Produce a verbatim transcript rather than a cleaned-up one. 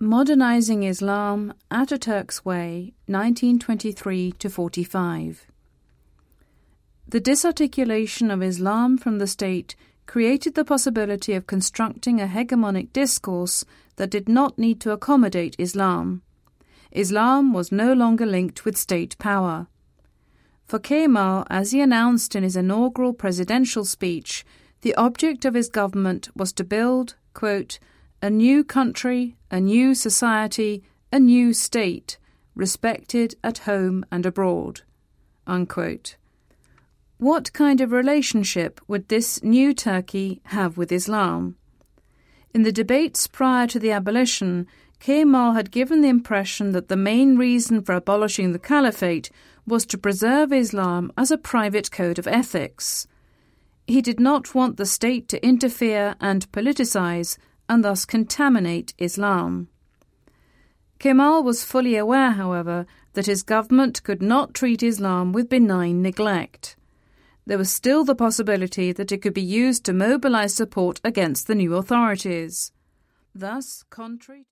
Modernizing Islam, Ataturk's Way, nineteen twenty-three to forty-five. The disarticulation of Islam from the state created the possibility of constructing a hegemonic discourse that did not need to accommodate Islam. Islam was no longer linked with state power. For Kemal, as he announced in his inaugural presidential speech, the object of his government was to build, quote, a new country, a new society, a new state, respected at home and abroad, unquote. What kind of relationship would this new Turkey have with Islam? In the debates prior to the abolition, Kemal had given the impression that the main reason for abolishing the caliphate was to preserve Islam as a private code of ethics. He did not want the state to interfere and politicize and thus contaminate Islam. Kemal was fully aware, however, that his government could not treat Islam with benign neglect. There was still the possibility that it could be used to mobilize support against the new authorities. Thus, contrary